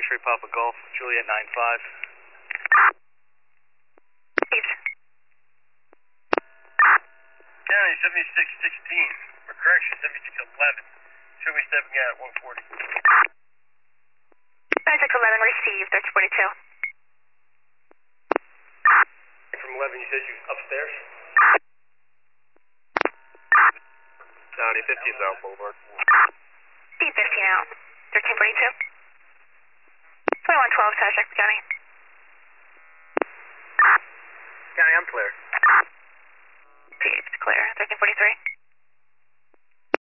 X-ray Papa Golf, Juliet 95. Please. County 7616, or correction, 7611. Show me stepping out at 140. 9611 received, 1342. From 11, you said you upstairs? County 50 South Boulevard. D15 out, 1342. 2112, Sajak County. County, I'm clear. It's clear, 1343.